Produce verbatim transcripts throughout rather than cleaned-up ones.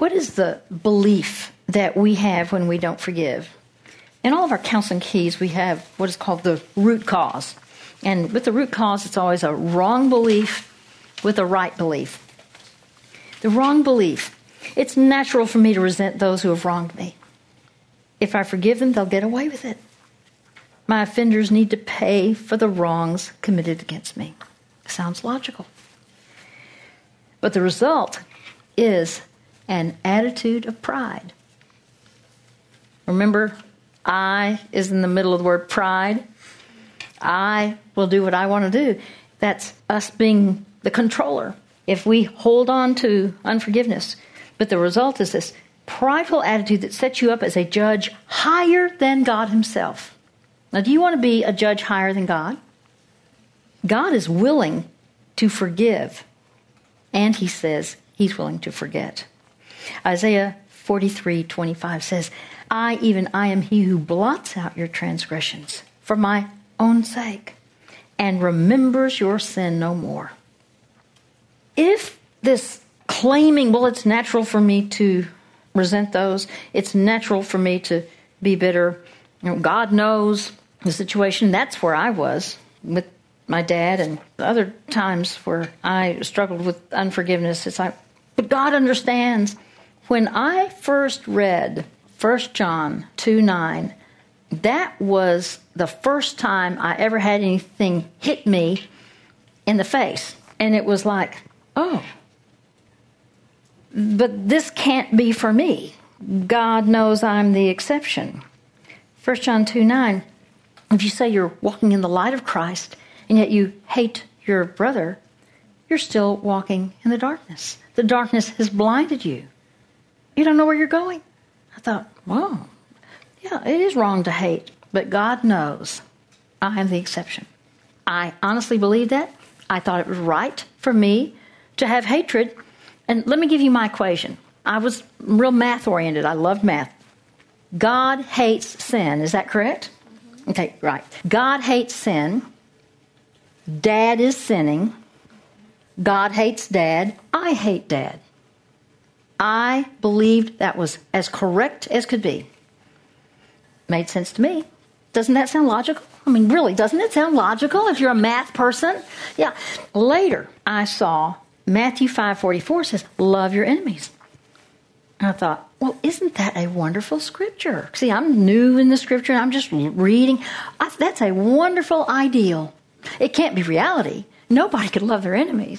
what is the belief that we have when we don't forgive? In all of our counseling keys, we have what is called the root cause. And with the root cause, it's always a wrong belief with a right belief. The wrong belief. It's natural for me to resent those who have wronged me. If I forgive them, they'll get away with it. My offenders need to pay for the wrongs committed against me. Sounds logical. But the result is an attitude of pride. Remember, I is in the middle of the word pride. I will do what I want to do. That's us being the controller. If we hold on to unforgiveness, but the result is this prideful attitude that sets you up as a judge higher than God himself. Now, do you want to be a judge higher than God? God is willing to forgive, and he says he's willing to forget. Isaiah forty-three twenty-five says, I, even I, am he who blots out your transgressions for my own sake and remembers your sin no more. If this claiming, well, it's natural for me to resent those, it's natural for me to be bitter, you know, God knows the situation, that's where I was with my dad and other times where I struggled with unforgiveness. It's like, but God understands. When I first read First John two nine, that was the first time I ever had anything hit me in the face. And it was like, oh, but this can't be for me. God knows I'm the exception. First John two nine, if you say you're walking in the light of Christ and yet you hate your brother, you're still walking in the darkness. The darkness has blinded you. You don't know where you're going. I thought, whoa, yeah, it is wrong to hate, but God knows I am the exception. I honestly believe that. I thought it was right for me to have hatred. And let me give you my equation. I was real math-oriented. I loved math. God hates sin. Is that correct? Mm-hmm. Okay, right. God hates sin. Dad is sinning. God hates Dad. I hate Dad. I believed that was as correct as could be. Made sense to me. Doesn't that sound logical? I mean, really, doesn't it sound logical if you're a math person? Yeah. Later, I saw Matthew five forty-four says, love your enemies. And I thought, well, isn't that a wonderful scripture? See, I'm new in the scripture, and I'm just reading. I, that's a wonderful ideal. It can't be reality. Nobody could love their enemies.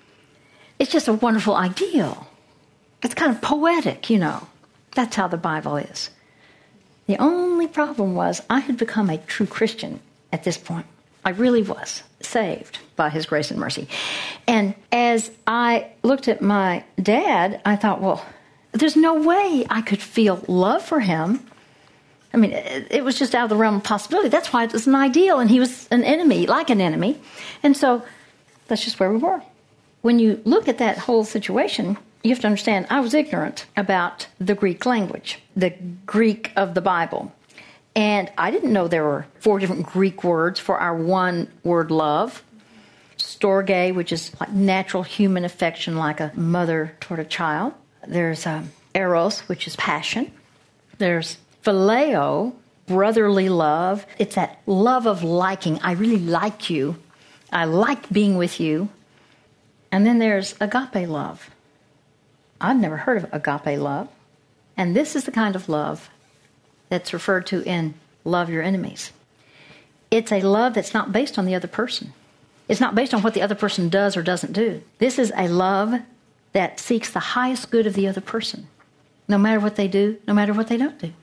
It's just a wonderful ideal. It's kind of poetic, you know. That's how the Bible is. The only problem was I had become a true Christian at this point. I really was saved by his grace and mercy. And as I looked at my dad, I thought, well, there's no way I could feel love for him. I mean, it, it was just out of the realm of possibility. That's why it was an ideal, and he was an enemy, like an enemy. And so that's just where we were. When you look at that whole situation, you have to understand, I was ignorant about the Greek language, the Greek of the Bible. And I didn't know there were four different Greek words for our one word love. Storge, which is like natural human affection, like a mother toward a child. There's um, eros, which is passion. There's phileo, brotherly love. It's that love of liking. I really like you. I like being with you. And then there's agape love. I've never heard of agape love. And this is the kind of love that's referred to in love your enemies. It's a love that's not based on the other person. It's not based on what the other person does or doesn't do. This is a love that seeks the highest good of the other person, no matter what they do, no matter what they don't do.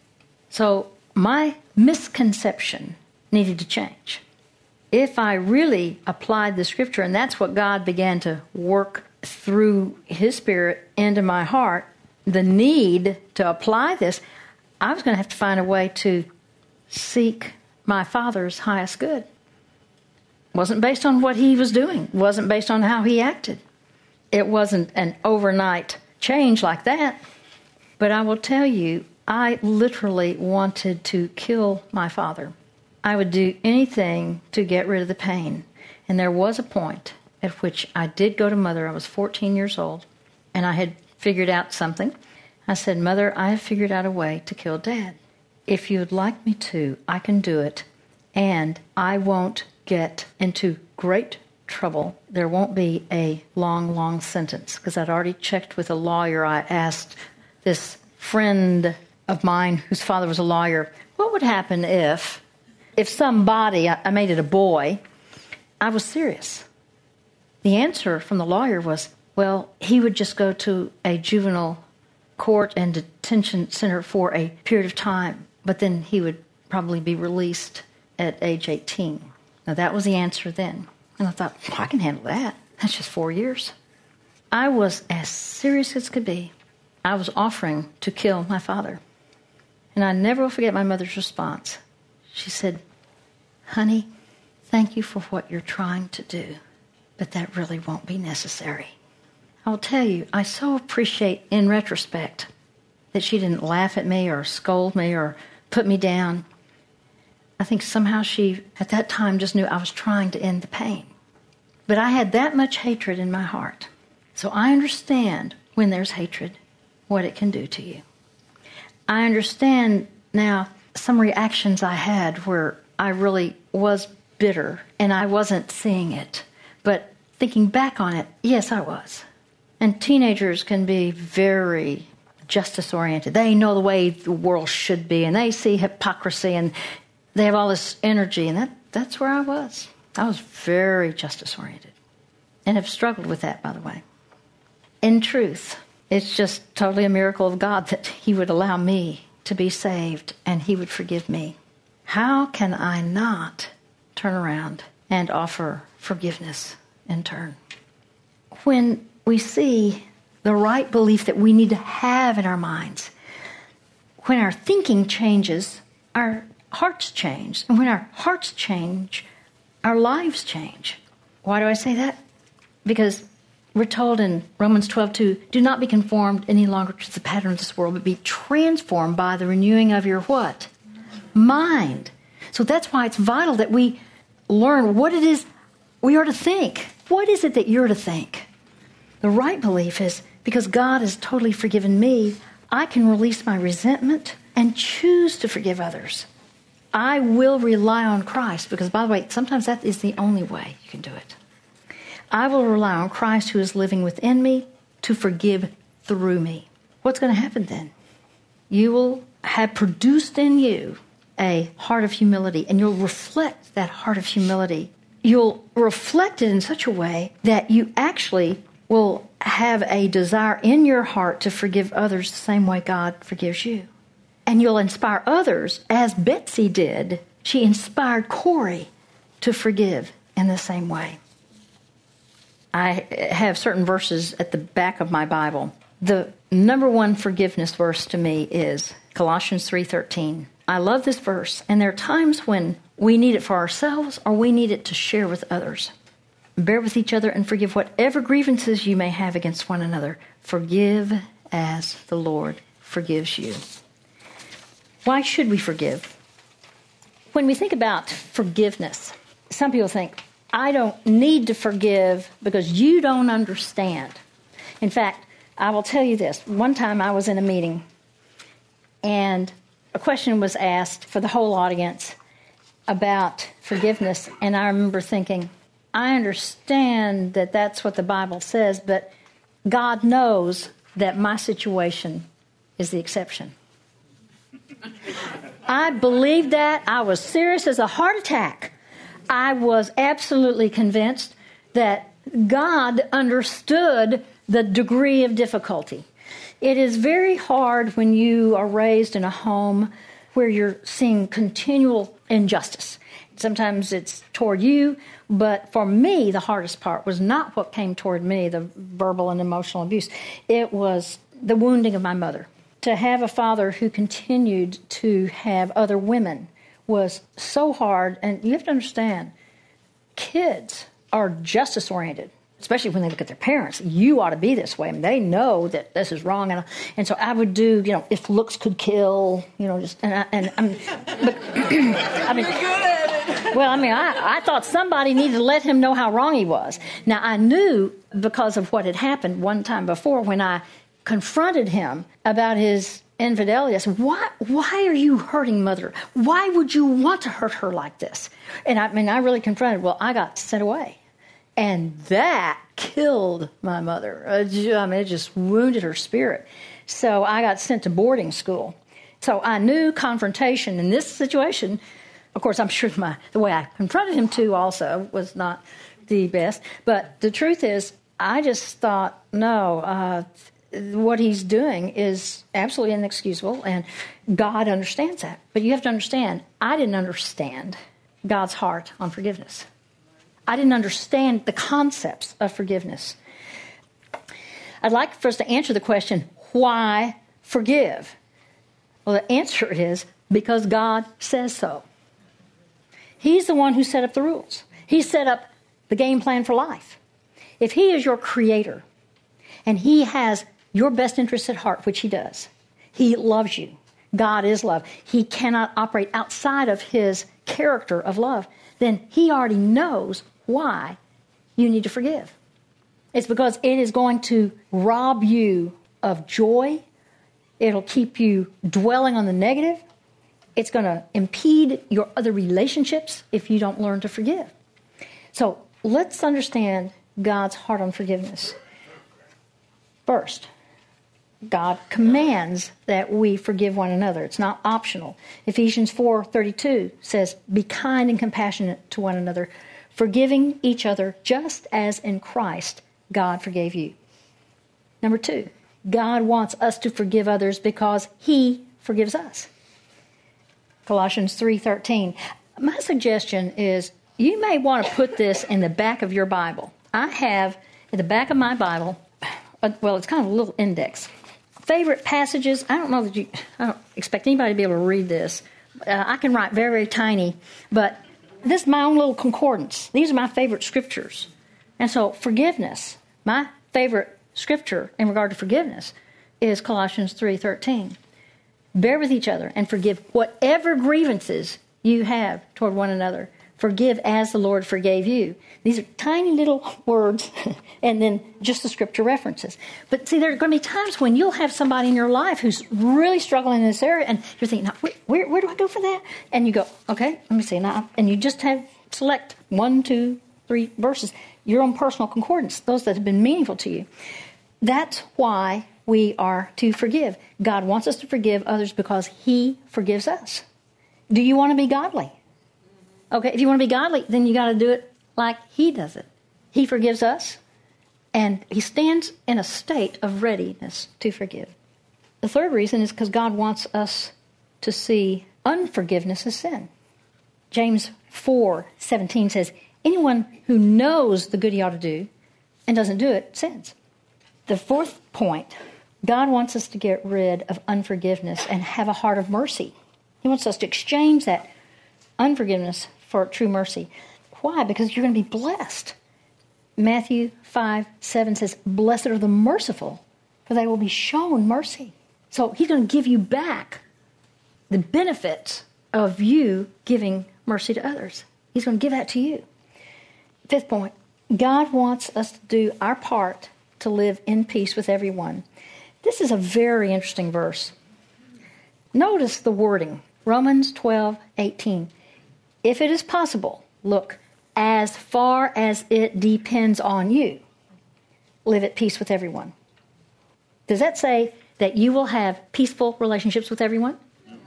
So my misconception needed to change. If I really applied the scripture, and that's what God began to work through his Spirit into my heart, the need to apply this, I was going to have to find a way to seek my Father's highest good. It wasn't based on what he was doing. It wasn't based on how he acted. It wasn't an overnight change like that. But I will tell you, I literally wanted to kill my father. I would do anything to get rid of the pain. And there was a point at which I did go to Mother. I was fourteen years old, and I had figured out something. I said, Mother, I have figured out a way to kill Dad. If you'd like me to, I can do it, and I won't get into great trouble. There won't be a long, long sentence, because I'd already checked with a lawyer. I asked this friend of mine whose father was a lawyer, what would happen if, if somebody, I made it a boy, I was serious. The answer from the lawyer was, well, he would just go to a juvenile court and detention center for a period of time, but then he would probably be released at age eighteen. Now, that was the answer then. And I thought, well, I can handle that. That's just four years. I was as serious as could be. I was offering to kill my father. And I never will forget my mother's response. She said, honey, thank you for what you're trying to do, but that really won't be necessary. I'll tell you, I so appreciate, in retrospect, that she didn't laugh at me or scold me or put me down. I think somehow she, at that time, just knew I was trying to end the pain. But I had that much hatred in my heart. So I understand when there's hatred, what it can do to you. I understand now some reactions I had where I really was bitter and I wasn't seeing it. But thinking back on it, yes, I was. And teenagers can be very justice-oriented. They know the way the world should be, and they see hypocrisy, and they have all this energy, and that, that's where I was. I was very justice-oriented and have struggled with that, by the way. In truth, it's just totally a miracle of God that he would allow me to be saved and he would forgive me. How can I not turn around and offer forgiveness in turn? When we see the right belief that we need to have in our minds, when our thinking changes, our hearts change. And when our hearts change, our lives change. Why do I say that? Because we're told in Romans twelve two, do not be conformed any longer to the pattern of this world, but be transformed by the renewing of your what? Mind. So that's why it's vital that we learn what it is we are to think. What is it that you're to think? The right belief is, because God has totally forgiven me, I can release my resentment and choose to forgive others. I will rely on Christ, because, by the way, sometimes that is the only way you can do it. I will rely on Christ who is living within me to forgive through me. What's going to happen then? You will have produced in you a heart of humility, and you'll reflect that heart of humility. You'll reflect it in such a way that you actually will have a desire in your heart to forgive others the same way God forgives you. And you'll inspire others, as Betsy did. She inspired Corey to forgive in the same way. I have certain verses at the back of my Bible. The number one forgiveness verse to me is Colossians three thirteen. I love this verse, and there are times when we need it for ourselves or we need it to share with others. Bear with each other and forgive whatever grievances you may have against one another. Forgive as the Lord forgives you. Why should we forgive? When we think about forgiveness, some people think, I don't need to forgive because you don't understand. In fact, I will tell you this. One time I was in a meeting and a question was asked for the whole audience about forgiveness. And I remember thinking, I understand that that's what the Bible says, but God knows that my situation is the exception. I believed that. I was serious as a heart attack. I was absolutely convinced that God understood the degree of difficulty. It is very hard when you are raised in a home where you're seeing continual injustice. Sometimes it's toward you, but for me, the hardest part was not what came toward me, the verbal and emotional abuse. It was the wounding of my mother. To have a father who continued to have other women was so hard. And you have to understand, kids are justice-oriented, especially when they look at their parents. You ought to be this way. I mean, they know that this is wrong. And, and so I would do, you know, if looks could kill, you know, just, and, I, and I mean, but, I mean, well, I mean, I, I thought somebody needed to let him know how wrong he was. Now, I knew because of what had happened one time before when I confronted him about his infidelity. I said, why, why are you hurting Mother? Why would you want to hurt her like this? And I mean, I really confronted, well, I got sent away. And that killed my mother. I mean, it just wounded her spirit. So I got sent to boarding school. So I knew confrontation in this situation. Of course, I'm sure my the way I confronted him too also was not the best. But the truth is, I just thought, no, uh, what he's doing is absolutely inexcusable, and God understands that. But you have to understand, I didn't understand God's heart on forgiveness. I didn't understand the concepts of forgiveness. I'd like for us to answer the question, why forgive? Well, the answer is because God says so. He's the one who set up the rules. He set up the game plan for life. If he is your creator and he has your best interests at heart, which he does, he loves you. God is love. He cannot operate outside of his character of love. Then he already knows why you need to forgive. It's because it is going to rob you of joy. It'll keep you dwelling on the negative. It's going to impede your other relationships if you don't learn to forgive. So let's understand God's heart on forgiveness. First, God commands that we forgive one another. It's not optional. Ephesians four thirty-two says, be kind and compassionate to one another, forgiving each other just as in Christ God forgave you. Number two, God wants us to forgive others because he forgives us. Colossians three thirteen. My suggestion is you may want to put this in the back of your Bible. I have in the back of my Bible, well, it's kind of a little index. Favorite passages. I don't know that you, I don't expect anybody to be able to read this. Uh, I can write very, very tiny, but this is my own little concordance. These are my favorite scriptures. And so forgiveness, my favorite scripture in regard to forgiveness is Colossians three thirteen. Bear with each other and forgive whatever grievances you have toward one another. Forgive as the Lord forgave you. These are tiny little words and then just the scripture references. But see, there are going to be times when you'll have somebody in your life who's really struggling in this area and you're thinking, now, where, where, where do I go for that? And you go, okay, let me see. Now, and you just have select one, two, three verses, your own personal concordance, those that have been meaningful to you. That's why we are to forgive. God wants us to forgive others because he forgives us. Do you want to be godly? Okay, if you want to be godly, then you got to do it like he does it. He forgives us, and he stands in a state of readiness to forgive. The third reason is because God wants us to see unforgiveness as sin. James four seventeen says, anyone who knows the good he ought to do and doesn't do it sins. The fourth point, God wants us to get rid of unforgiveness and have a heart of mercy. He wants us to exchange that unforgiveness for true mercy. Why? Because you're going to be blessed. Matthew five seven says, blessed are the merciful, for they will be shown mercy. So he's going to give you back the benefits of you giving mercy to others. He's going to give that to you. Fifth point, God wants us to do our part to live in peace with everyone. This is a very interesting verse. Notice the wording, Romans twelve eighteen. If it is possible, look, as far as it depends on you, live at peace with everyone. Does that say that you will have peaceful relationships with everyone?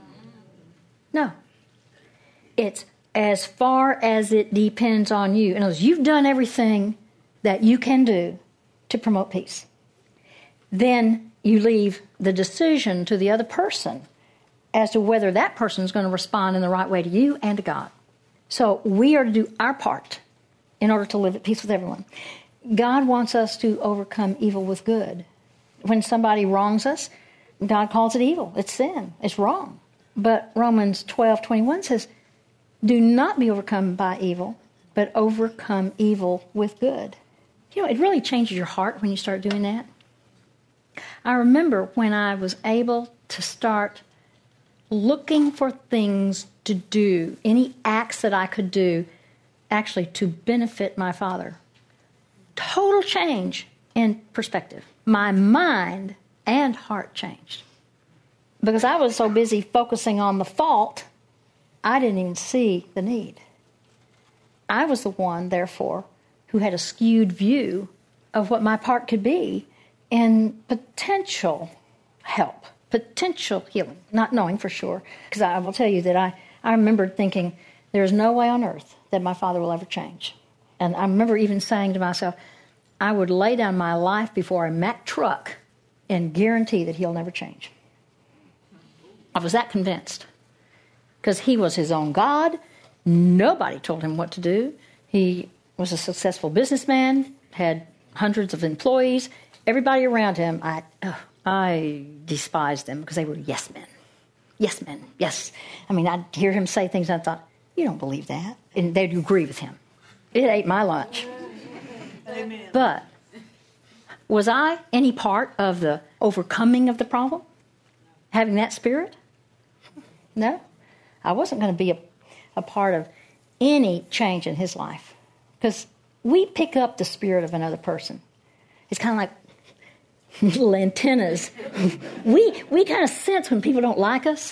No. It's as far as it depends on you. In other words, you've done everything that you can do to promote peace. Then you leave the decision to the other person as to whether that person is going to respond in the right way to you and to God. So we are to do our part in order to live at peace with everyone. God wants us to overcome evil with good. When somebody wrongs us, God calls it evil. It's sin. It's wrong. But Romans twelve twenty-one says, do not be overcome by evil, but overcome evil with good. You know, it really changes your heart when you start doing that. I remember when I was able to start looking for things to do, any acts that I could do, actually to benefit my father. Total change in perspective. My mind and heart changed. Because I was so busy focusing on the fault, I didn't even see the need. I was the one, therefore, who had a skewed view of what my part could be in potential help, potential healing, not knowing for sure. Because I will tell you that I, I remembered thinking, there's no way on earth that my father will ever change. And I remember even saying to myself, I would lay down my life before a Mack truck and guarantee that he'll never change. I was that convinced. Because he was his own God. Nobody told him what to do. He was a successful businessman, had hundreds of employees. Everybody around him, I, oh, I despised them because they were yes men. Yes men, yes. I mean, I'd hear him say things and I thought, you don't believe that. And they'd agree with him. It ate my lunch. Amen. But was I any part of the overcoming of the problem? Having that spirit? No. I wasn't going to be a, a part of any change in his life. Because we pick up the spirit of another person. It's kind of like little antennas. we we kind of sense when people don't like us.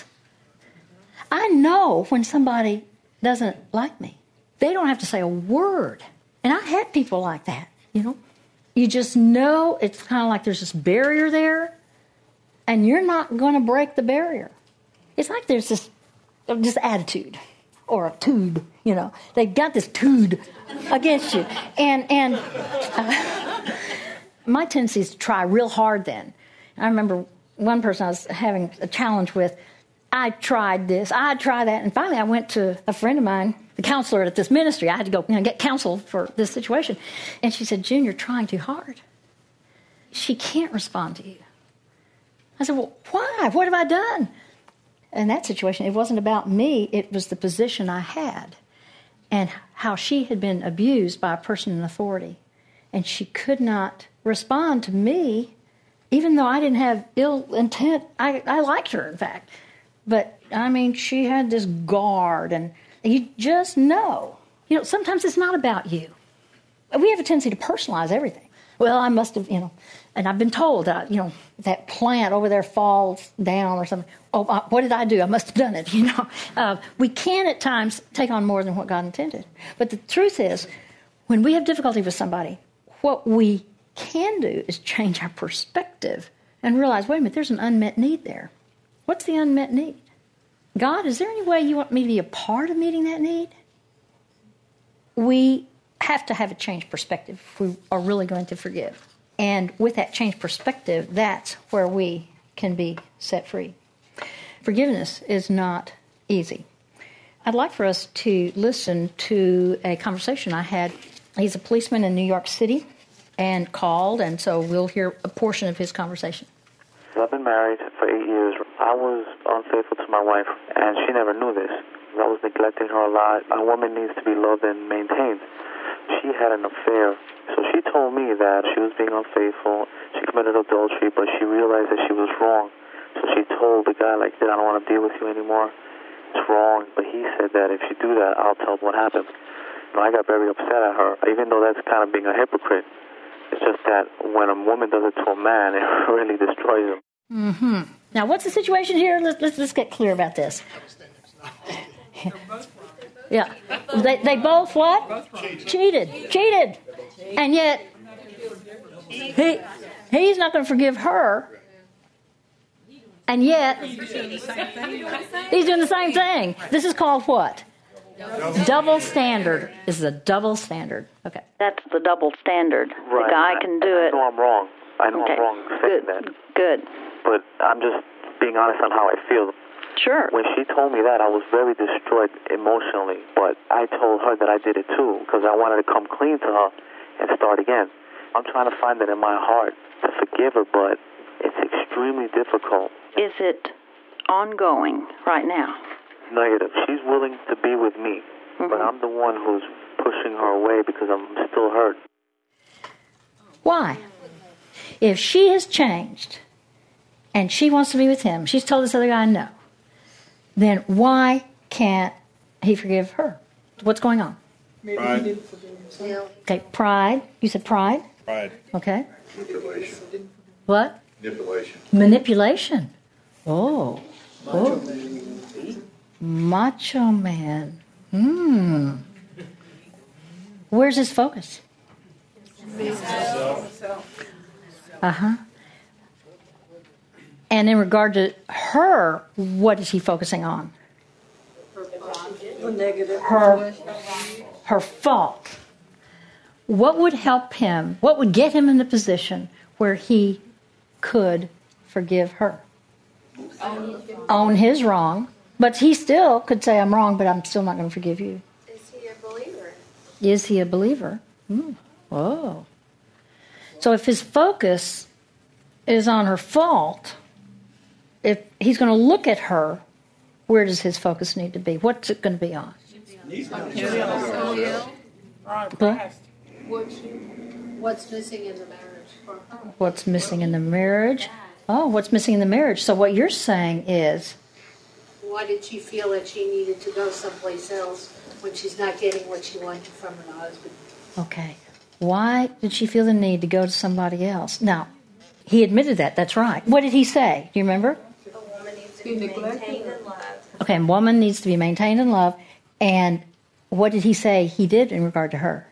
I know when somebody doesn't like me. They don't have to say a word. And I had people like that, you know. You just know it's kind of like there's this barrier there, and you're not going to break the barrier. It's like there's this, this attitude or a tude, you know. They've got this tude against you. And, and uh, my tendency is to try real hard then. I remember one person I was having a challenge with, I tried this, I tried that, and finally I went to a friend of mine, the counselor at this ministry. I had to go, you know, get counsel for this situation. And she said, June, you're trying too hard. She can't respond to you. I said, well, why? What have I done? In that situation, it wasn't about me. It was the position I had and how she had been abused by a person in authority. And she could not respond to me, even though I didn't have ill intent. I, I liked her, in fact. But, I mean, she had this guard, and you just know. You know, sometimes it's not about you. We have a tendency to personalize everything. Well, I must have, you know, and I've been told that, you know, that plant over there falls down or something. Oh, uh, what did I do? I must have done it, you know. Uh, we can at times take on more than what God intended. But the truth is, when we have difficulty with somebody, what we can do is change our perspective and realize, wait a minute, there's an unmet need there. What's the unmet need? God, is there any way you want me to be a part of meeting that need? We have to have a changed perspective if we are really going to forgive. And with that changed perspective, that's where we can be set free. Forgiveness is not easy. I'd like for us to listen to a conversation I had. He's a policeman in New York City and called, and so we'll hear a portion of his conversation. I've been married for eight years. I was unfaithful to my wife, and she never knew this. I was neglecting her a lot. A woman needs to be loved and maintained. She had an affair, so she told me that she was being unfaithful. She committed adultery, but she realized that she was wrong. So she told the guy, like, I don't want to deal with you anymore. It's wrong. But he said that if you do that, I'll tell them what happened. You know, I got very upset at her, even though that's kind of being a hypocrite. It's just that when a woman does it to a man, it really destroys him. Mm-hmm. Now, what's the situation here? Let's, let's, let's get clear about this. Yeah. They, they both what? Both Cheated. Cheated. And yet, he he's not going to forgive her. And yet, he's doing the same thing. This is called what? Double, double standard. This is a double standard. Okay. That's the double standard. Right. The guy can do I, it. I know I'm wrong. I know okay. I'm wrong saying Good. that. Good. But I'm just being honest on how I feel. Sure. When she told me that, I was very destroyed emotionally. But I told her that I did it too because I wanted to come clean to her and start again. I'm trying to find it in my heart to forgive her, but it's extremely difficult. Is it ongoing right now? Negative. She's willing to be with me, mm-hmm. but I'm the one who's pushing her away because I'm still hurt. Why? If she has changed and she wants to be with him, she's told this other guy no, then why can't he forgive her? What's going on? Pride. Okay, pride. You said pride? Pride. Okay. Manipulation. What? Manipulation. Manipulation. Oh. Oh. Macho man. Hmm. Where's his focus? Uh-huh. And in regard to her, what is he focusing on? Her, her fault. What would help him? What would get him in the position where he could forgive her? Own his wrong. But he still could say, I'm wrong, but I'm still not going to forgive you. Is he a believer? Is he a believer? Hmm. Oh. So if his focus is on her fault, if he's going to look at her, where does his focus need to be? What's it going to be on? But What's missing in the marriage for her? what's missing in the marriage? Oh, what's missing in the marriage? So what you're saying is, Why did she feel that she needed to go someplace else when she's not getting what she wanted from her husband? okay, why did she feel the need to go to somebody else? Now, he admitted that. That's right. What did he say? Do you remember? A woman needs to be maintained and loved. Okay, a woman needs to be maintained in love. And what did he say he did in regard to her?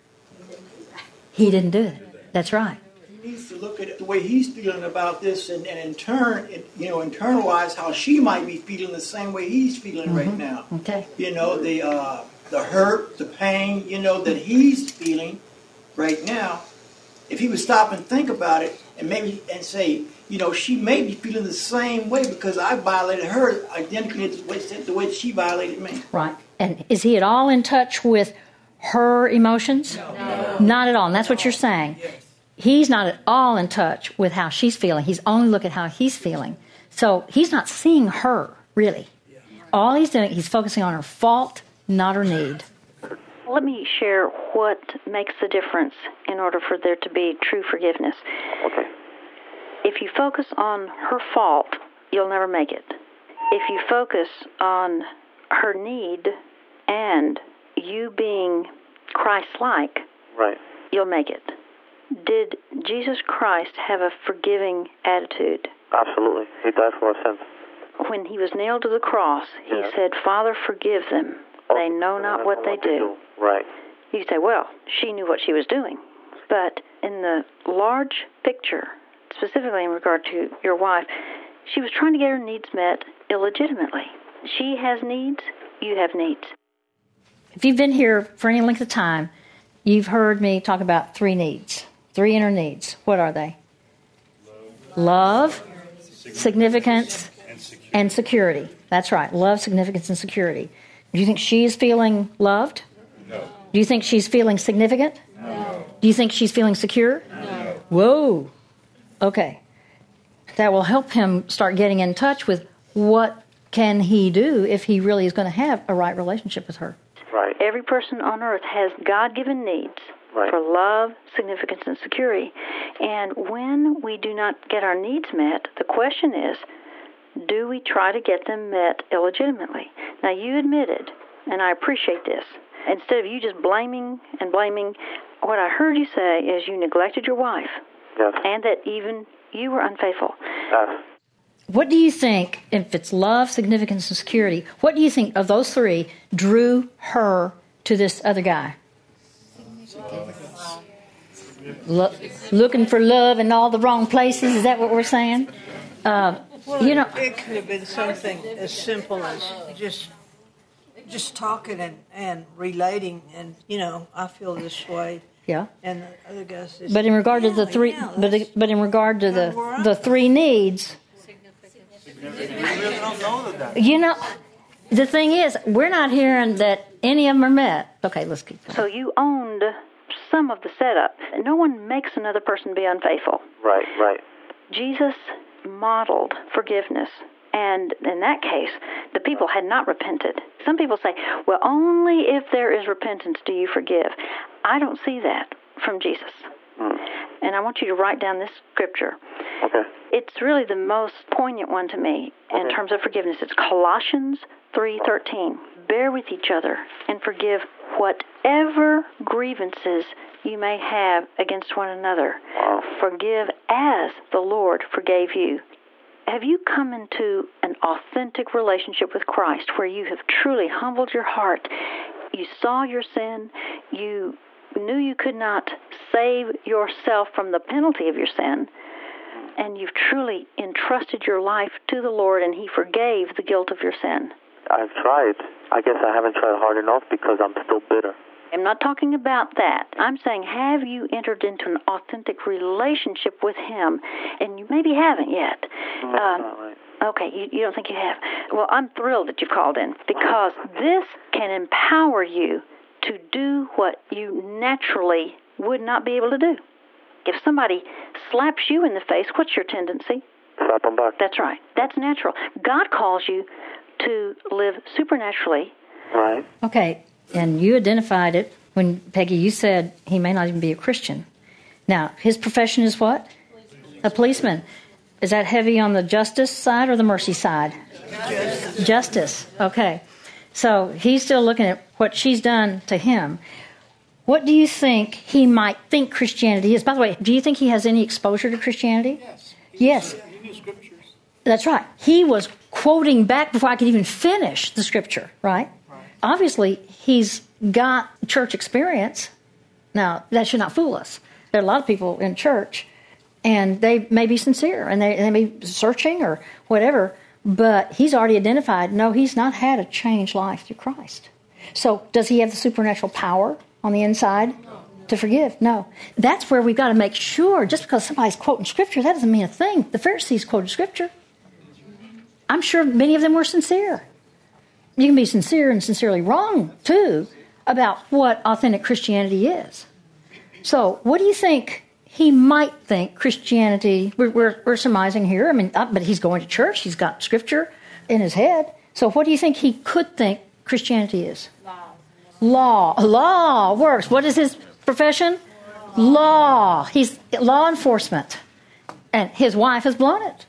He didn't do it. That's right. He needs to look at the way he's feeling about this and, and in turn, it, you know, internalize how she might be feeling the same way he's feeling Mm-hmm. right now. Okay. You know, the uh, the hurt, the pain, you know, that he's feeling right now. If he would stop and think about it and maybe and say, you know, she may be feeling the same way because I violated her identically the way, the way she violated me. Right. And is he at all in touch with her emotions? No. Not at all. And that's what you're saying. Yes. He's not at all in touch with how she's feeling. He's only looking at how he's feeling. So he's not seeing her, really. All he's doing, he's focusing on her fault, not her need. Let me share what makes the difference in order for there to be true forgiveness. Okay. If you focus on her fault, you'll never make it. If you focus on her need and you being Christ-like, Right. you'll make it. Did Jesus Christ have a forgiving attitude? Absolutely. He died for our sins. When he was nailed to the cross, he Yeah. said, Father, forgive them. They know not what they do. Right. You say, well, she knew what she was doing. But in the large picture, specifically in regard to your wife, she was trying to get her needs met illegitimately. She has needs, you have needs. If you've been here for any length of time, you've heard me talk about three needs, three inner needs. What are they? Love, significance, and security. That's right. Love, significance, and security. Do you think she's feeling loved? No. Do you think she's feeling significant? No. Do you think she's feeling secure? No. Whoa. Okay. That will help him start getting in touch with what can he do if he really is going to have a right relationship with her. Right. Every person on earth has God-given needs Right. for love, significance, and security. And when we do not get our needs met, the question is, do we try to get them met illegitimately? Now, you admitted, and I appreciate this, instead of you just blaming and blaming, what I heard you say is you neglected your wife, Yes. and that even you were unfaithful. Yes. What do you think, if it's love, significance, and security, what do you think of those three drew her to this other guy? Lo- looking for love in all the wrong places, is that what we're saying? Uh, Well, you know, it could have been something as simple as just just talking and, and relating, and you know, I feel this way, yeah. and the other guy says. But in regard to the "Yeah, three, yeah, but that's- but in regard to the where I'm the three needs, We really don't know that. you know, the thing is, we're not hearing that any of them are met. Okay, let's keep going. So you owned some of the setup. No one makes another person be unfaithful. Right. Right. Jesus modeled forgiveness. And in that case, the people had not repented. Some people say, well, only if there is repentance do you forgive. I don't see that from Jesus. Mm. And I want you to write down this scripture. Okay. It's really the most poignant one to me in Okay. terms of forgiveness. It's Colossians three thirteen. Bear with each other and forgive whatever grievances you may have against one another, forgive as the Lord forgave you. Have you come into an authentic relationship with Christ where you have truly humbled your heart? You saw your sin. You knew you could not save yourself from the penalty of your sin. And you've truly entrusted your life to the Lord, and He forgave the guilt of your sin. I've tried. I guess I haven't tried hard enough because I'm still bitter. I'm not talking about that. I'm saying, have you entered into an authentic relationship with Him? And you maybe haven't yet. No, uh, not right. Okay, you, you don't think you have. Well, I'm thrilled that you've called in, because this can empower you to do what you naturally would not be able to do. If somebody slaps you in the face, what's your tendency? Slap them back. That's right. That's natural. God calls you to live supernaturally. Right. Okay, and you identified it when, Peggy, you said he may not even be a Christian. Now, his profession is what? A policeman. Is that heavy on the justice side or the mercy side? Justice. Justice. Okay. So he's still looking at what she's done to him. What do you think he might think Christianity is? By the way, do you think he has any exposure to Christianity? Yes. Yes. He knew scriptures. That's right. He was quoting back before I could even finish the scripture, right? Right. Obviously, he's got church experience. Now, that should not fool us. There are a lot of people in church, and they may be sincere, and they, they may be searching or whatever, but he's already identified, no, he's not had a changed life through Christ. So does he have the supernatural power on the inside to forgive? No. That's where we've got to make sure, just because somebody's quoting Scripture, that doesn't mean a thing. The Pharisees quoted Scripture. I'm sure many of them were sincere. You can be sincere and sincerely wrong, too, about what authentic Christianity is. So what do you think he might think Christianity, we're, we're, we're surmising here, I mean, uh, but he's going to church, he's got Scripture in his head. So what do you think he could think Christianity is? Law. Law works. What is his profession? Law. He's law enforcement. And his wife has blown it.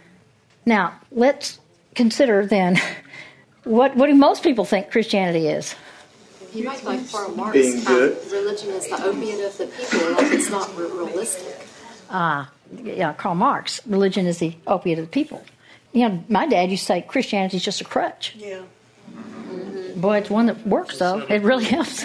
Now, let's consider then, what, what do most people think Christianity is? You might like Karl Marx, Being good. how religion is the opiate of the people, like it's not re- realistic. Ah, yeah, Karl Marx. Religion is the opiate of the people. You know, my dad used to say Christianity is just a crutch. Yeah. Boy, it's one that works, though. It really helps.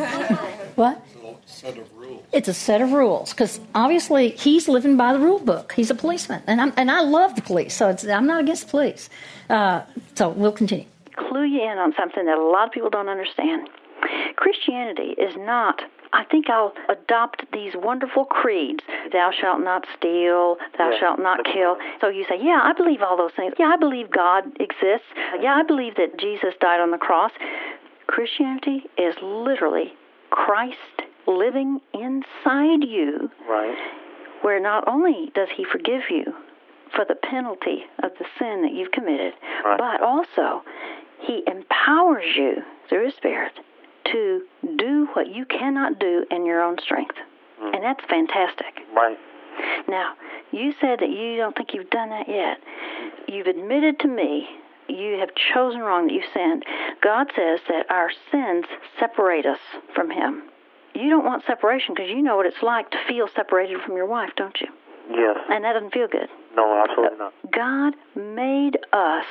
What? It's a set of rules. It's a set of rules, because obviously he's living by the rule book. He's a policeman, and I'm and I love the police, so it's, I'm not against the police. Uh, so we'll continue. Clue you in on something that a lot of people don't understand. Christianity is not, I think I'll adopt these wonderful creeds. Thou shalt not steal, thou Yeah. shalt not kill. So you say, yeah, I believe all those things. Yeah, I believe God exists. Yeah, I believe that Jesus died on the cross. Christianity is literally Christ living inside you, Right. where not only does He forgive you for the penalty of the sin that you've committed, Right. but also He empowers you through His Spirit to do what you cannot do in your own strength. Mm. And that's fantastic. Right. Now, you said that you don't think you've done that yet. You've admitted to me you have chosen wrong, that you've sinned. God says that our sins separate us from Him. You don't want separation because you know what it's like to feel separated from your wife, don't you? Yes. And that doesn't feel good. No, absolutely not. God made us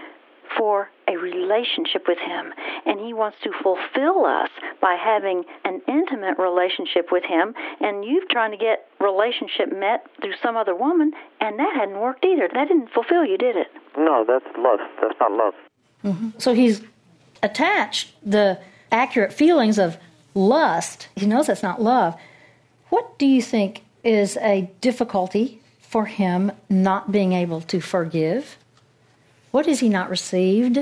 for a relationship with Him, and He wants to fulfill us by having an intimate relationship with Him, and you've trying to get relationship met through some other woman, and that hadn't worked either. That didn't fulfill you, did it? No, that's lust. That's not love. Mm-hmm. So he's attached the accurate feelings of lust. He knows that's not love. What do you think is a difficulty for him not being able to forgive? What has he not received?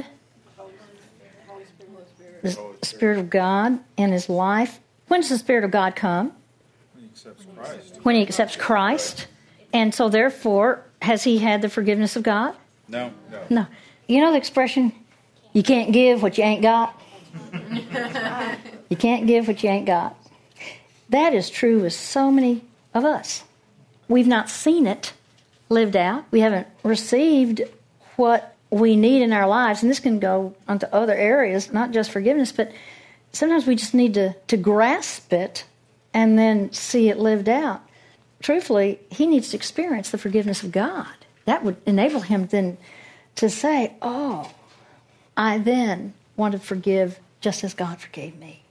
The Spirit of God in his life. When does the Spirit of God come? When he accepts Christ. When he accepts Christ. And so therefore, has he had the forgiveness of God? No, no. No. You know the expression, you can't give what you ain't got? You can't give what you ain't got. That is true with so many of us. We've not seen it lived out. We haven't received what we need in our lives. And this can go onto other areas, not just forgiveness, but sometimes we just need to, to grasp it and then see it lived out. Truthfully, he needs to experience the forgiveness of God. That would enable him then to say, oh, I then want to forgive just as God forgave me.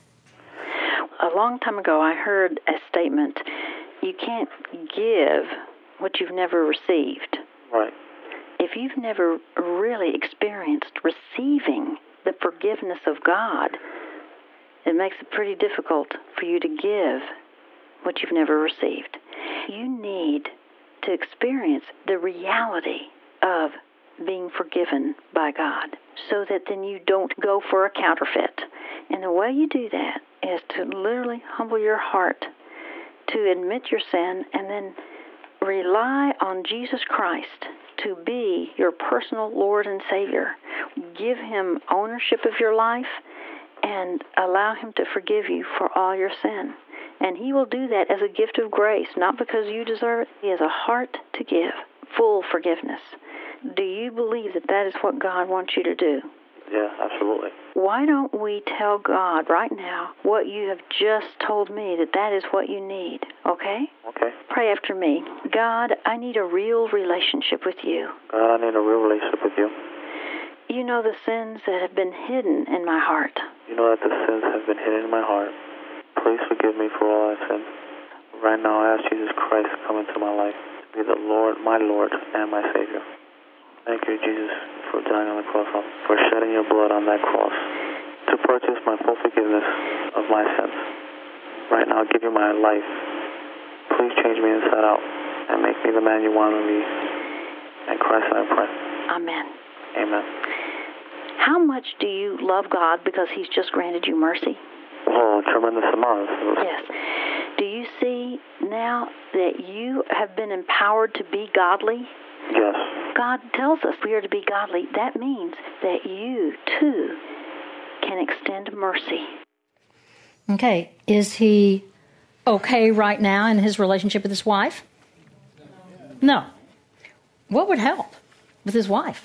A long time ago, I heard a statement, you can't give what you've never received. Right. If you've never really experienced receiving the forgiveness of God, it makes it pretty difficult for you to give what you've never received. You need to experience the reality of being forgiven by God so that then you don't go for a counterfeit. And the way you do that is to literally humble your heart, to admit your sin, and then rely on Jesus Christ to be your personal Lord and Savior. Give him ownership of your life and allow him to forgive you for all your sin. And he will do that as a gift of grace, not because you deserve it. He has a heart to give, full forgiveness. Do you believe that that is what God wants you to do? Yeah, absolutely. Why don't we tell God right now what you have just told me, that that is what you need, okay? Okay. Pray after me. God, I need a real relationship with you. God, I need a real relationship with you. You know the sins that have been hidden in my heart. You know that the sins have been hidden in my heart. Please forgive me for all I sinned. Right now, I ask Jesus Christ to come into my life, to be the Lord, my Lord, and my Savior. Thank you, Jesus, for dying on the cross, for shedding your blood on that cross, to purchase my full forgiveness of my sins. Right now, I give you my life. Please change me inside out and make me the man you want me to be. In Christ I pray. Amen. Amen. How much do you love God because he's just granted you mercy? Oh, tremendous amount. Yes. Do you see now that you have been empowered to be godly? Yes. God tells us we are to be godly. That means that you, too, can extend mercy. Okay. Is he okay right now in his relationship with his wife? No. What would help with his wife?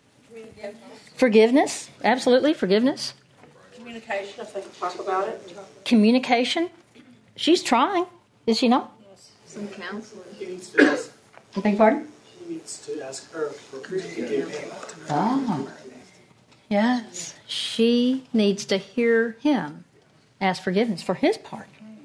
Forgiveness. Absolutely. Forgiveness. Communication, if they can talk about it. Communication. She's trying. Is she not? Yes. Some counseling. He needs to ask, I beg pardon? he needs to ask her for forgiveness. Oh. Yes. She needs to hear him ask forgiveness for his part.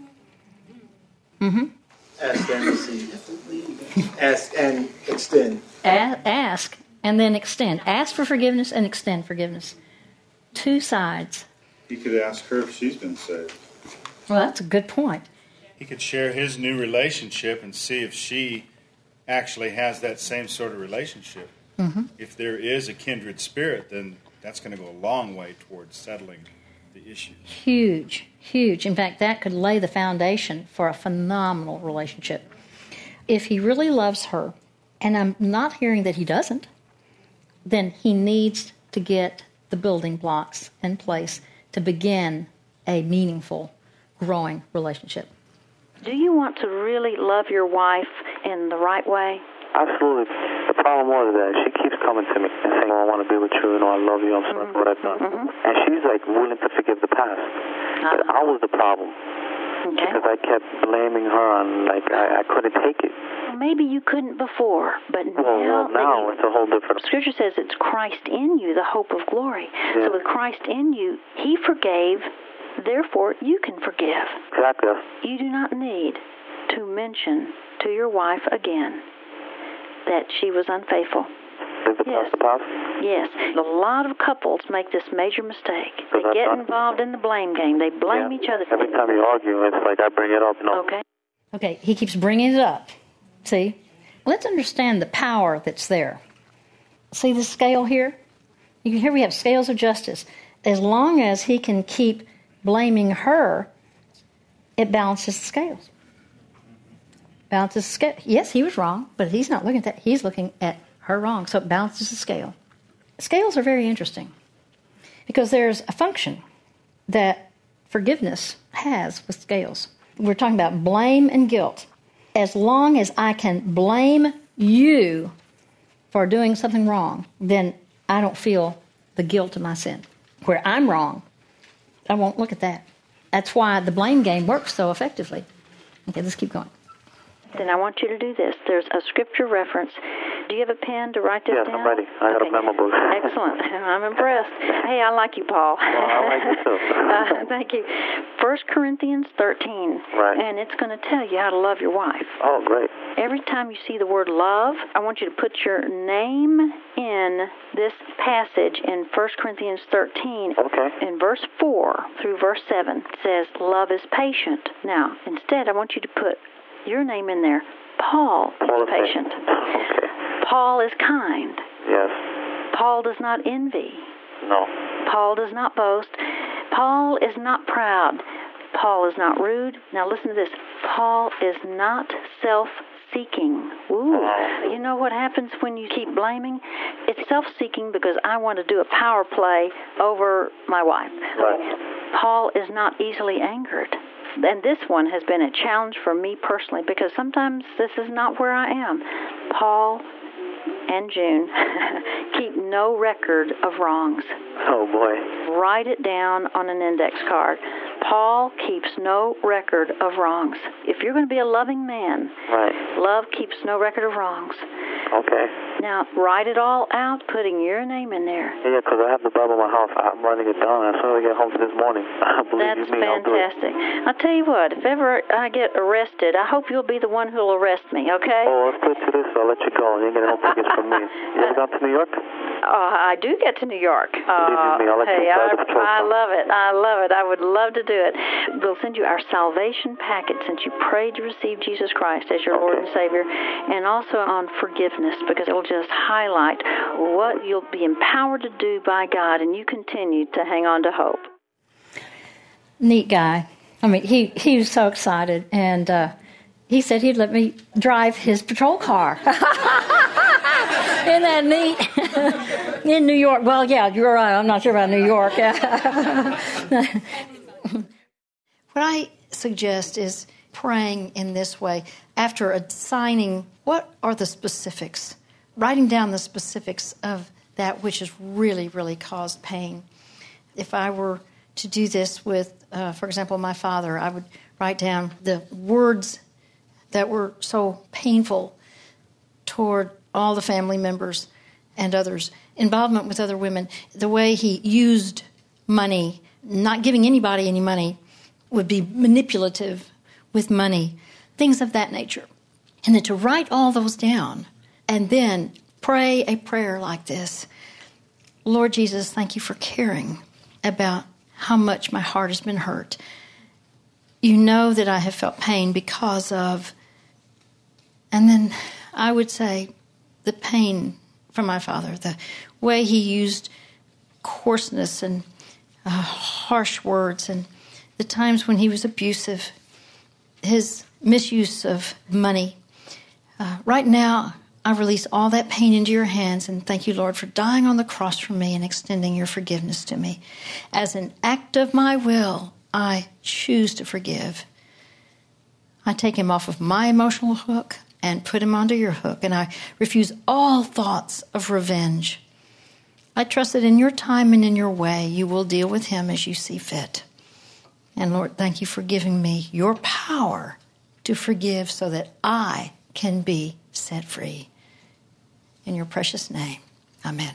Mm-hmm. Ask and receive. Ask and extend. A- ask and then extend. Ask for forgiveness and extend forgiveness. Two sides. He could ask her if she's been saved. Well, that's a good point. He could share his new relationship and see if she actually has that same sort of relationship. Mm-hmm. If there is a kindred spirit, then that's going to go a long way towards settling the issue. Huge, huge. In fact, that could lay the foundation for a phenomenal relationship. If he really loves her, and I'm not hearing that he doesn't, then he needs to get the building blocks in place to begin a meaningful, growing relationship. Do you want to really love your wife in the right way? Absolutely. The problem was that she keeps coming to me and saying, oh, I want to be with you, you know, I love you, I'm sorry for what I've done. Mm-hmm. And she's like willing to forgive the past. Uh-huh. But I was the problem. Okay. Because I kept blaming her on, like, I, I couldn't take it. Maybe you couldn't before, but Well, now, well, now you, it's a whole different... Scripture says it's Christ in you, the hope of glory. Yeah. So with Christ in you, he forgave, therefore you can forgive. Exactly. You do not need to mention to your wife again that she was unfaithful. Is the Yes. past the past? Yes. A lot of couples make this major mistake. They that's get not- involved in the blame game. They blame Yeah. each other. Every time you argue, it's like I bring it up, you know. Okay. Okay, he keeps bringing it up. See? Let's understand the power that's there. See the scale here? You can, here we have scales of justice. As long as he can keep blaming her, it balances the scales. Balances the scale. Yes, he was wrong, but he's not looking at that. He's looking at her wrong, so it balances the scale. Scales are very interesting because there's a function that forgiveness has with scales. We're talking about blame and guilt. As long as I can blame you for doing something wrong, then I don't feel the guilt of my sin. Where I'm wrong, I won't look at that. That's why the blame game works so effectively. Okay, let's keep going. Then I want you to do this. There's a scripture reference. Do you have a pen to write this yes, down? Yes, I'm ready. I got okay. a memo book. Excellent. I'm impressed. Hey, I like you, Paul. Well, I like you too. uh, thank you. First Corinthians thirteen. Right. And it's going to tell you how to love your wife. Oh, great. Every time you see the word love, I want you to put your name in this passage in First Corinthians thirteen. Okay. In verse four through verse seven, it says, love is patient. Now, instead, I want you to put your name in there. Paul, Paul is patient. Okay. Paul is kind. Yes. Paul does not envy. No. Paul does not boast. Paul is not proud. Paul is not rude. Now listen to this. Paul is not self-seeking. Ooh. You know what happens when you keep blaming? It's self-seeking because I want to do a power play over my wife. Right. Paul is not easily angered. And this one has been a challenge for me personally because sometimes this is not where I am. Paul and June keep no record of wrongs. Oh, boy. Write it down on an index card. Paul keeps no record of wrongs. If you're going to be a loving man, right. Love keeps no record of wrongs. Okay. Now, write it all out, putting your name in there. Yeah, because I have the Bible in my house. I'm writing it down. As soon as I get home this morning, I believe That's you me, fantastic. I'll do it. I'll tell you what, if ever I get arrested, I hope you'll be the one who'll arrest me, okay? Oh, let's put it to this. I'll let you go. You ain't getting no tickets from me. You ever gone to New York? Uh, I do get to New York. Believe you me, I'll let hey, you I, I I love it. I love it. I would love to do it. We'll send you our salvation packet since you prayed to receive Jesus Christ as your okay. Lord and Savior, and also on forgiveness because it will just highlight what you'll be empowered to do by God, and you continue to hang on to hope. Neat guy. I mean, he, he was so excited, and uh, he said he'd let me drive his patrol car. Isn't that neat? In New York. Well, yeah, you're right. I'm not sure about New York. What I suggest is praying in this way. After assigning what are the specifics, writing down the specifics of that which has really, really caused pain. If I were to do this with, uh, for example, my father, I would write down the words that were so painful toward all the family members and others, involvement with other women, the way he used money, not giving anybody any money, would be manipulative with money, things of that nature. And then to write all those down and then pray a prayer like this. Lord Jesus, thank you for caring about how much my heart has been hurt. You know that I have felt pain because of, and then I would say, the pain from my father, the way he used coarseness and uh, harsh words, and the times when he was abusive, his misuse of money. Uh, right now, I release all that pain into your hands, and thank you, Lord, for dying on the cross for me and extending your forgiveness to me. As an act of my will, I choose to forgive. I take him off of my emotional hook and put him onto your hook, and I refuse all thoughts of revenge. I trust that in your time and in your way, you will deal with him as you see fit. And Lord, thank you for giving me your power to forgive so that I can be set free. In your precious name, amen.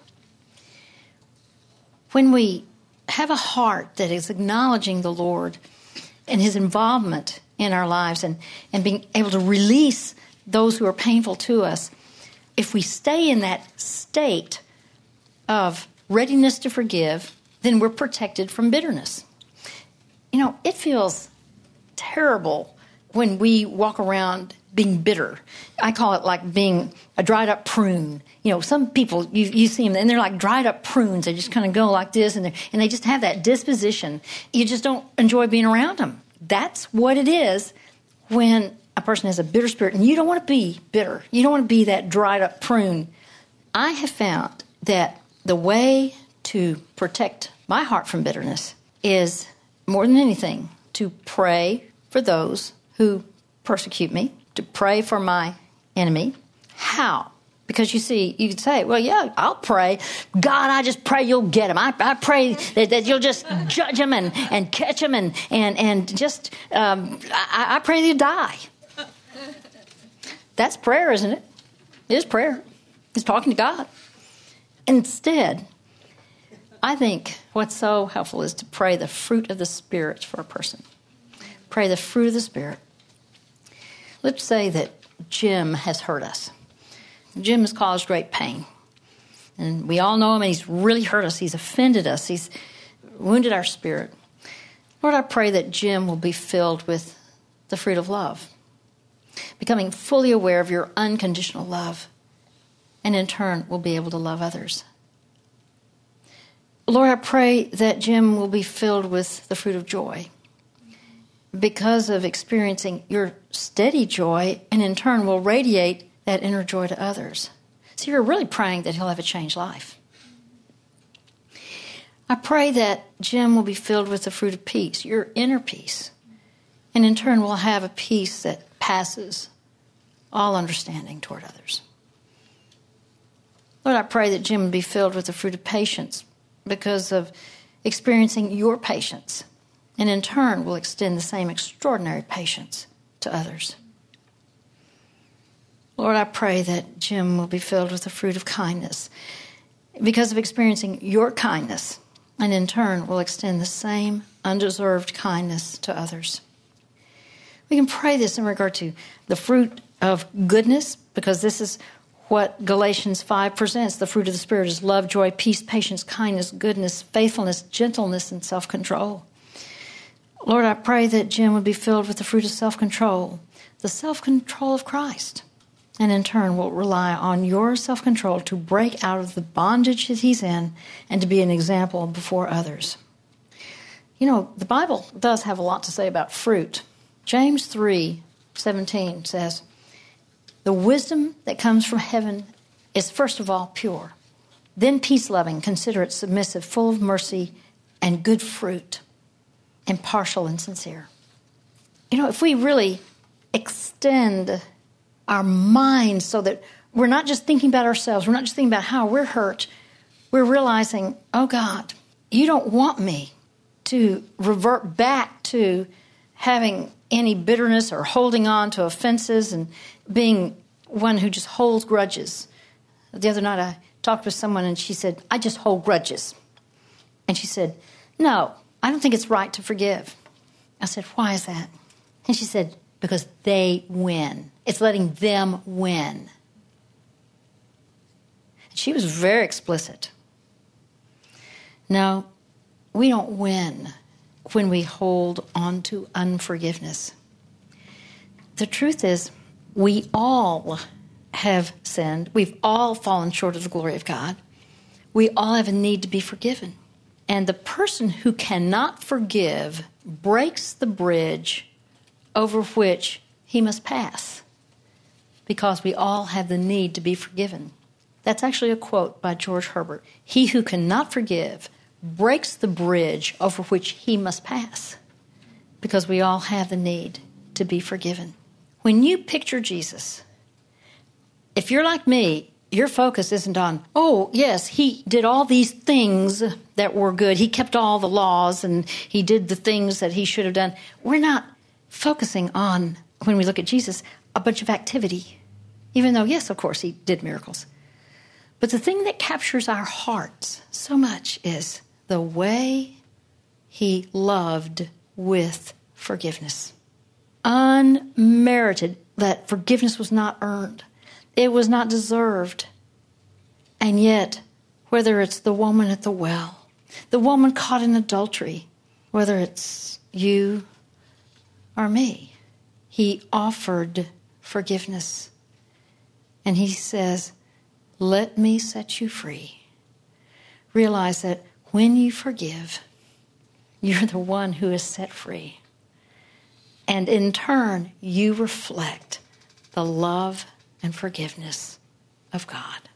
When we have a heart that is acknowledging the Lord and his involvement in our lives and, and being able to release those who are painful to us, if we stay in that state of readiness to forgive, then we're protected from bitterness. You know, it feels terrible when we walk around being bitter. I call it like being a dried up prune. You know, some people, you, you see them, and they're like dried up prunes. They just kind of go like this, and, and they just have that disposition. You just don't enjoy being around them. That's what it is when a person has a bitter spirit, and you don't want to be bitter. You don't want to be that dried up prune. I have found that the way to protect my heart from bitterness is, more than anything, to pray for those who persecute me, to pray for my enemy. How? Because you see, you could say, well, yeah, I'll pray. God, I just pray you'll get him. I, I pray that, that you'll just judge him and, and catch him and, and, and just, um, I, I pray that you die. That's prayer, isn't it? It is prayer. It's talking to God. Instead, I think what's so helpful is to pray the fruit of the Spirit for a person. Pray the fruit of the Spirit. Let's say that Jim has hurt us. Jim has caused great pain. And we all know him, and he's really hurt us. He's offended us. He's wounded our spirit. Lord, I pray that Jim will be filled with the fruit of love, becoming fully aware of your unconditional love, and in turn will be able to love others. Lord, I pray that Jim will be filled with the fruit of joy because of experiencing your steady joy, and in turn will radiate that inner joy to others. So you're really praying that he'll have a changed life. I pray that Jim will be filled with the fruit of peace, your inner peace, and in turn will have a peace that passes all understanding toward others. Lord, I pray that Jim will be filled with the fruit of patience because of experiencing your patience, and in turn will extend the same extraordinary patience to others. Lord, I pray that Jim will be filled with the fruit of kindness because of experiencing your kindness, and in turn will extend the same undeserved kindness to others. We can pray this in regard to the fruit of goodness, because this is what Galatians five presents. The fruit of the Spirit is love, joy, peace, patience, kindness, goodness, faithfulness, gentleness, and self-control. Lord, I pray that Jim would be filled with the fruit of self-control, the self-control of Christ, and in turn will rely on your self-control to break out of the bondage that he's in and to be an example before others. You know, the Bible does have a lot to say about fruit. James three seventeen says, the wisdom that comes from heaven is first of all pure, then peace-loving, considerate, submissive, full of mercy and good fruit, impartial and sincere. You know, if we really extend our minds so that we're not just thinking about ourselves, we're not just thinking about how we're hurt, we're realizing, oh God, you don't want me to revert back to having any bitterness or holding on to offenses and being one who just holds grudges. The other night I talked with someone and she said, I just hold grudges. And she said, no, I don't think it's right to forgive. I said, why is that? And she said, because they win. It's letting them win. She was very explicit. No, we don't win when we hold on to unforgiveness. The truth is, we all have sinned. We've all fallen short of the glory of God. We all have a need to be forgiven. And the person who cannot forgive breaks the bridge over which he must pass, because we all have the need to be forgiven. That's actually a quote by George Herbert. He who cannot forgive breaks the bridge over which he must pass, because we all have the need to be forgiven. When you picture Jesus, if you're like me, your focus isn't on, oh, yes, he did all these things that were good. He kept all the laws and he did the things that he should have done. We're not focusing on, when we look at Jesus, a bunch of activity, even though, yes, of course, he did miracles. But the thing that captures our hearts so much is the way he loved with forgiveness. Unmerited, that forgiveness was not earned. It was not deserved. And yet, whether it's the woman at the well, the woman caught in adultery, whether it's you or me, he offered forgiveness. And he says, let me set you free. Realize that when you forgive, you're the one who is set free. And in turn, you reflect the love and forgiveness of God.